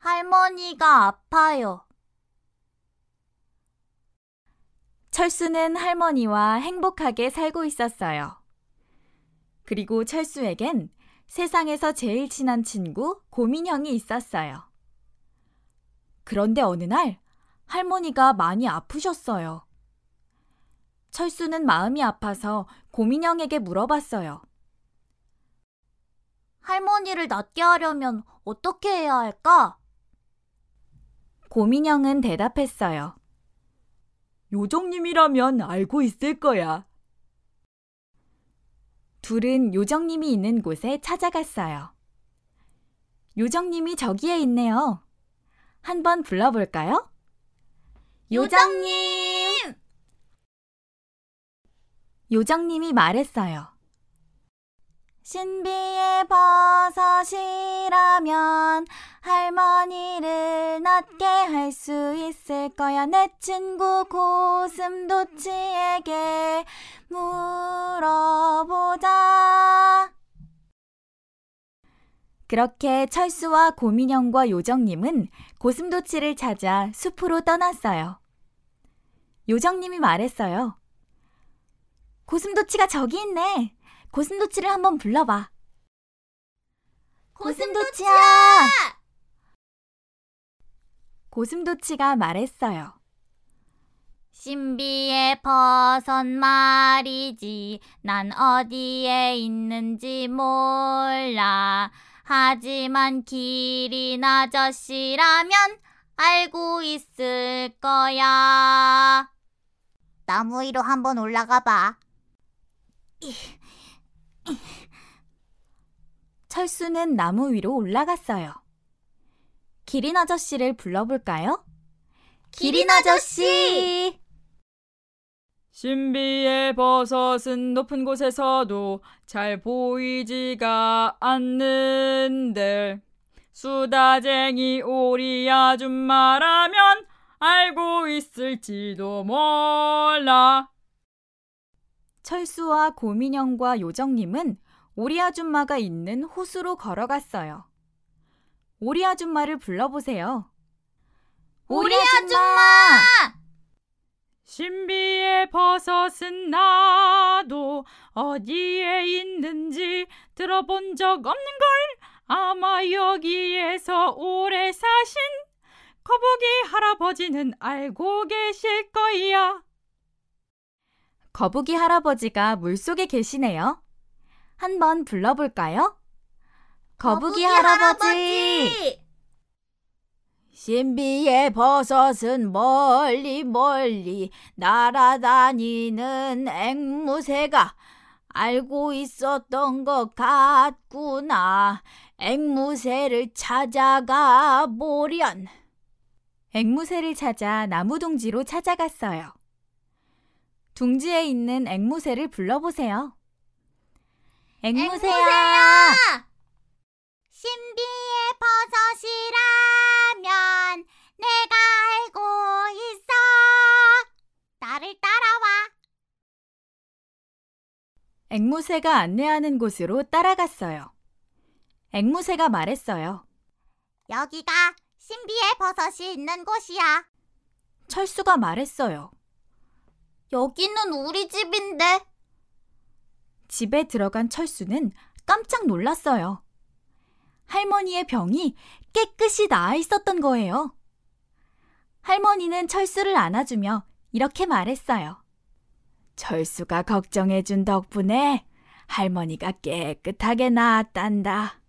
할머니가 아파요. 철수는 할머니와 행복하게 살고 있었어요. 그리고 철수에겐 세상에서 제일 친한 친구 고민형이 있었어요. 그런데 어느 날 할머니가 많이 아프셨어요. 철수는 마음이 아파서 고민형에게 물어봤어요. 할머니를 낫게 하려면 어떻게 해야 할까? 고민형은 대답했어요. 요정님이라면 알고 있을 거야. 둘은 요정님이 있는 곳에 찾아갔어요. 요정님이 저기에 있네요. 한번 불러볼까요? 요정님! 요정님이 말했어요. 신비의 버섯이라면 할머니를 낫게 할 수 있을 거야. 내 친구 고슴도치에게 물어보자. 그렇게 철수와 고민형과 요정님은 고슴도치를 찾아 숲으로 떠났어요. 요정님이 말했어요. 고슴도치가 저기 있네. 고슴도치를 한번 불러봐. 고슴도치야! 고슴도치가 말했어요. 신비의 버섯 말이지. 난 어디에 있는지 몰라. 하지만 기린 아저씨라면 알고 있을 거야. 나무 위로 한번 올라가 봐. 철수는 나무 위로 올라갔어요. 기린 아저씨를 불러볼까요? 기린 아저씨! 신비의 버섯은 높은 곳에서도 잘 보이지가 않는데 수다쟁이 오리 아줌마라면 알고 있을지도 몰라. 철수와 고민형과 요정님은 오리 아줌마가 있는 호수로 걸어갔어요. 오리 아줌마를 불러보세요. 오리 아줌마! 신비의 버섯은 나도 어디에 있는지 들어본 적 없는 걸. 아마 여기에서 오래 사신 거북이 할아버지는 알고 계실 거야. 거북이 할아버지가 물속에 계시네요. 한번 불러볼까요? 거북이 할아버지! 신비의 버섯은 멀리 멀리 날아다니는 앵무새가 알고 있었던 것 같구나. 앵무새를 찾아가 보련. 앵무새를 찾아 나무둥지로 찾아갔어요. 둥지에 있는 앵무새를 불러보세요. 앵무새야! 신비의 버섯이라면 내가 알고 있어. 나를 따라와. 앵무새가 안내하는 곳으로 따라갔어요. 앵무새가 말했어요. 여기가 신비의 버섯이 있는 곳이야. 철수가 말했어요. 여기는 우리 집인데. 집에 들어간 철수는 깜짝 놀랐어요. 할머니의 병이 깨끗이 나아 있었던 거예요. 할머니는 철수를 안아주며 이렇게 말했어요. 철수가 걱정해준 덕분에 할머니가 깨끗하게 나았단다.